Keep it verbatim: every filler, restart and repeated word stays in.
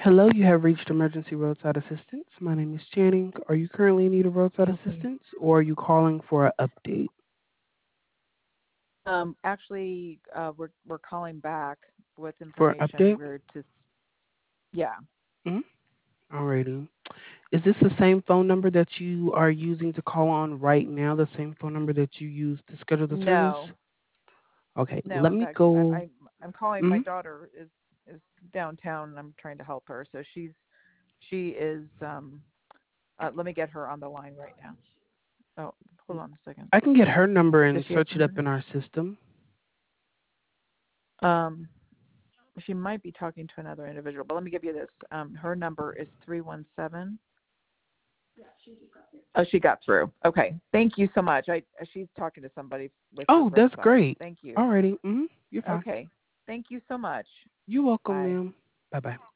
Hello, you have reached emergency roadside assistance. My name is Channing. Are you currently in need of roadside Okay. assistance or are you calling for an update? Um, actually, uh, we're we're calling back with For an information. update? We're just yeah. Mm-hmm. Alrighty. Is this the same phone number that you are using to call on right now, the same phone number that you used to schedule the service? No, Okay, no. let In me fact, I, go. I I'm calling. My Mm-hmm. daughter is is downtown, and I'm trying to help her. So she's she is. Um, uh, let me get her on the line right now. Oh, hold on a second. I can get her number Does and she have search it up somebody? in our system. Um, she might be talking to another individual, but let me give you this. Um, her number is three one seven. Oh, she got through. Okay. Thank you so much. I she's talking to somebody with her Oh, first that's phone. great. Thank you. Alrighty. Mm-hmm. You're fine. Okay. Thank you so much. You're welcome, Bye. ma'am. Bye bye.